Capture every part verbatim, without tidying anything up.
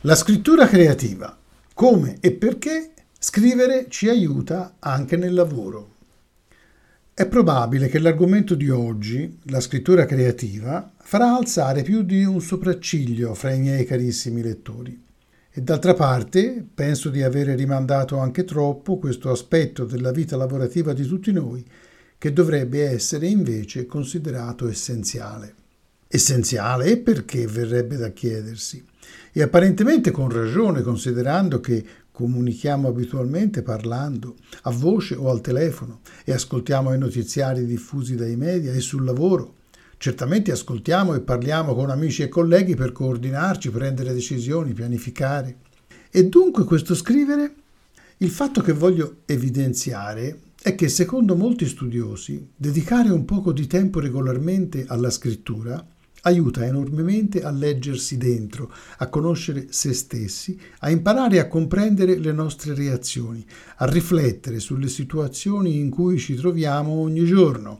La scrittura creativa. Come e perché scrivere ci aiuta anche nel lavoro. È probabile che l'argomento di oggi, la scrittura creativa, farà alzare più di un sopracciglio fra i miei carissimi lettori. E d'altra parte, penso di avere rimandato anche troppo questo aspetto della vita lavorativa di tutti noi, che dovrebbe essere invece considerato essenziale. Essenziale e perché, verrebbe da chiedersi. E apparentemente con ragione, considerando che comunichiamo abitualmente parlando, a voce o al telefono, e ascoltiamo i notiziari diffusi dai media e sul lavoro. Certamente ascoltiamo e parliamo con amici e colleghi per coordinarci, prendere decisioni, pianificare. E dunque questo scrivere? Il fatto che voglio evidenziare è che secondo molti studiosi dedicare un poco di tempo regolarmente alla scrittura aiuta enormemente a leggersi dentro, a conoscere se stessi, a imparare a comprendere le nostre reazioni, a riflettere sulle situazioni in cui ci troviamo ogni giorno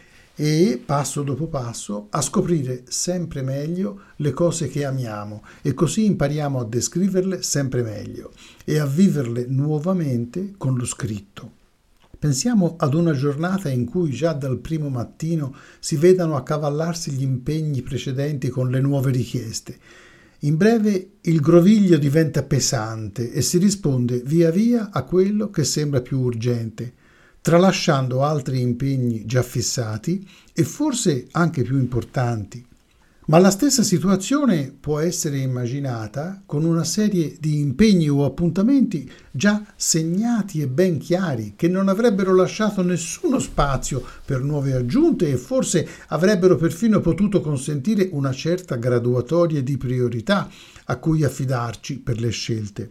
e, passo dopo passo, a scoprire sempre meglio le cose che amiamo e così impariamo a descriverle sempre meglio e a viverle nuovamente con lo scritto. Pensiamo ad una giornata in cui già dal primo mattino si vedano accavallarsi gli impegni precedenti con le nuove richieste. In breve il groviglio diventa pesante e si risponde via via a quello che sembra più urgente, tralasciando altri impegni già fissati e forse anche più importanti. Ma la stessa situazione può essere immaginata con una serie di impegni o appuntamenti già segnati e ben chiari, che non avrebbero lasciato nessuno spazio per nuove aggiunte e forse avrebbero perfino potuto consentire una certa graduatoria di priorità a cui affidarci per le scelte.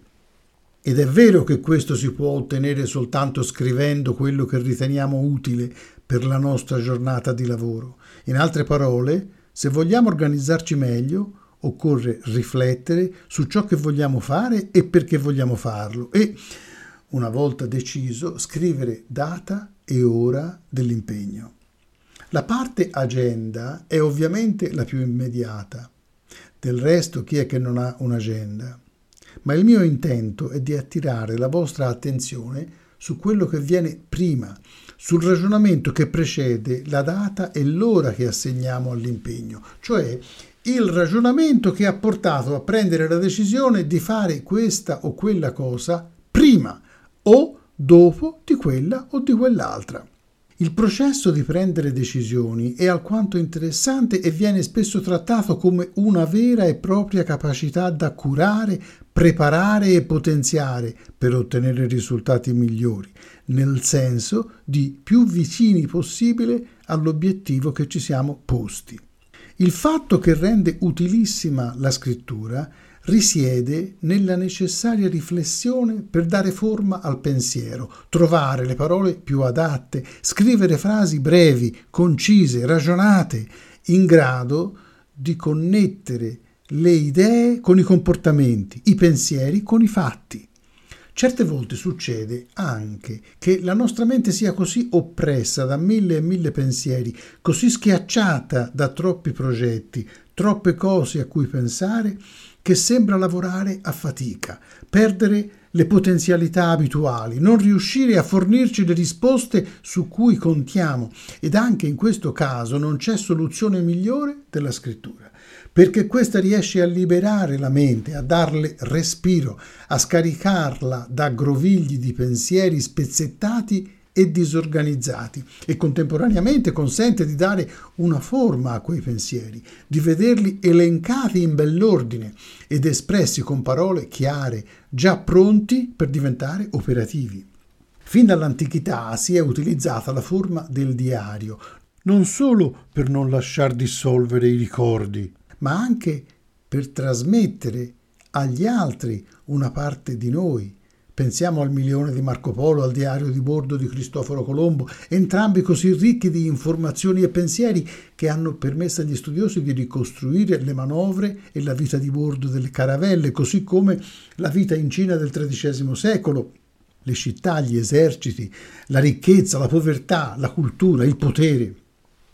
Ed è vero che questo si può ottenere soltanto scrivendo quello che riteniamo utile per la nostra giornata di lavoro. In altre parole, se vogliamo organizzarci meglio, occorre riflettere su ciò che vogliamo fare e perché vogliamo farlo e, una volta deciso, scrivere data e ora dell'impegno. La parte agenda è ovviamente la più immediata. Del resto, chi è che non ha un'agenda? Ma il mio intento è di attirare la vostra attenzione su quello che viene prima, sul ragionamento che precede la data e l'ora che assegniamo all'impegno, cioè il ragionamento che ha portato a prendere la decisione di fare questa o quella cosa prima o dopo di quella o di quell'altra. Il processo di prendere decisioni è alquanto interessante e viene spesso trattato come una vera e propria capacità da curare, preparare e potenziare per ottenere risultati migliori, nel senso di più vicini possibile all'obiettivo che ci siamo posti. Il fatto che rende utilissima la scrittura risiede nella necessaria riflessione per dare forma al pensiero, trovare le parole più adatte, scrivere frasi brevi, concise, ragionate, in grado di connettere le idee con i comportamenti, i pensieri con i fatti. Certe volte succede anche che la nostra mente sia così oppressa da mille e mille pensieri, così schiacciata da troppi progetti, troppe cose a cui pensare, che sembra lavorare a fatica, perdere le potenzialità abituali, non riuscire a fornirci le risposte su cui contiamo ed anche in questo caso non c'è soluzione migliore della scrittura, perché questa riesce a liberare la mente, a darle respiro, a scaricarla da grovigli di pensieri spezzettati e disorganizzati e contemporaneamente consente di dare una forma a quei pensieri, di vederli elencati in bell'ordine ed espressi con parole chiare, già pronti per diventare operativi. Fin dall'antichità si è utilizzata la forma del diario, non solo per non lasciar dissolvere i ricordi, ma anche per trasmettere agli altri una parte di noi. Pensiamo al milione di Marco Polo, al diario di bordo di Cristoforo Colombo, entrambi così ricchi di informazioni e pensieri che hanno permesso agli studiosi di ricostruire le manovre e la vita di bordo delle caravelle, così come la vita in Cina del tredicesimo secolo, le città, gli eserciti, la ricchezza, la povertà, la cultura, il potere.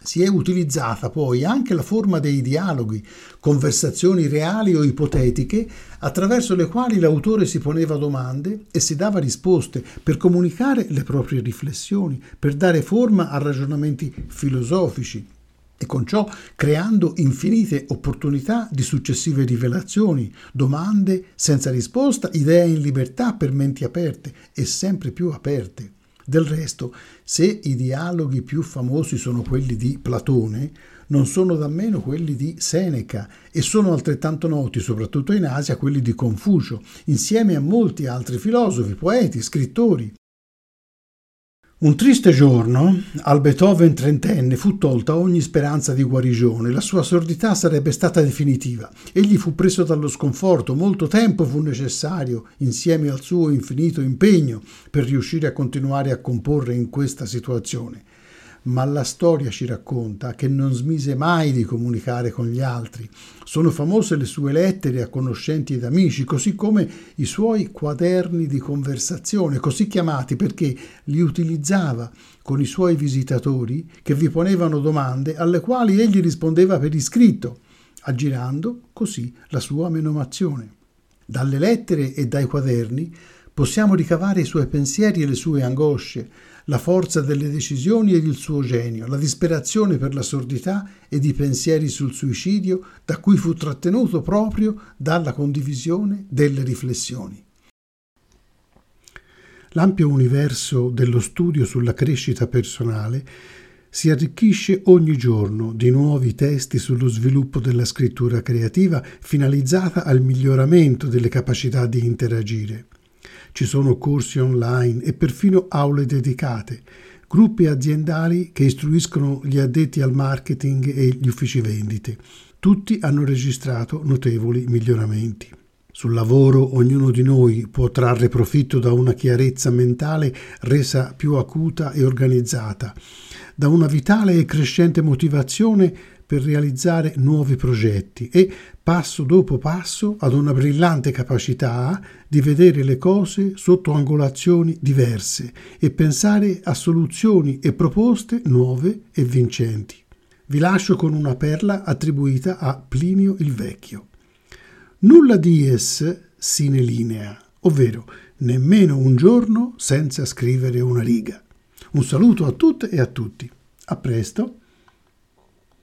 Si è utilizzata poi anche la forma dei dialoghi, conversazioni reali o ipotetiche, attraverso le quali l'autore si poneva domande e si dava risposte per comunicare le proprie riflessioni, per dare forma a ragionamenti filosofici e con ciò creando infinite opportunità di successive rivelazioni, domande senza risposta, idee in libertà per menti aperte e sempre più aperte. Del resto, se i dialoghi più famosi sono quelli di Platone, non sono da meno quelli di Seneca e sono altrettanto noti, soprattutto in Asia, quelli di Confucio, insieme a molti altri filosofi, poeti, scrittori. Un triste giorno, al Beethoven trentenne fu tolta ogni speranza di guarigione, la sua sordità sarebbe stata definitiva. Egli fu preso dallo sconforto, molto tempo fu necessario, insieme al suo infinito impegno, per riuscire a continuare a comporre in questa situazione. Ma la storia ci racconta che non smise mai di comunicare con gli altri. Sono famose le sue lettere a conoscenti ed amici, così come i suoi quaderni di conversazione, così chiamati perché li utilizzava con i suoi visitatori che vi ponevano domande alle quali egli rispondeva per iscritto, aggirando così la sua menomazione. Dalle lettere e dai quaderni possiamo ricavare i suoi pensieri e le sue angosce, la forza delle decisioni ed il suo genio, la disperazione per la sordità ed i pensieri sul suicidio da cui fu trattenuto proprio dalla condivisione delle riflessioni. L'ampio universo dello studio sulla crescita personale si arricchisce ogni giorno di nuovi testi sullo sviluppo della scrittura creativa finalizzata al miglioramento delle capacità di interagire. Ci sono corsi online e perfino aule dedicate, gruppi aziendali che istruiscono gli addetti al marketing e gli uffici vendite. Tutti hanno registrato notevoli miglioramenti. Sul lavoro ognuno di noi può trarre profitto da una chiarezza mentale resa più acuta e organizzata, da una vitale e crescente motivazione per realizzare nuovi progetti e, passo dopo passo, ad una brillante capacità di vedere le cose sotto angolazioni diverse e pensare a soluzioni e proposte nuove e vincenti. Vi lascio con una perla attribuita a Plinio il Vecchio. Nulla dies sine linea, ovvero nemmeno un giorno senza scrivere una riga. Un saluto a tutte e a tutti. A presto.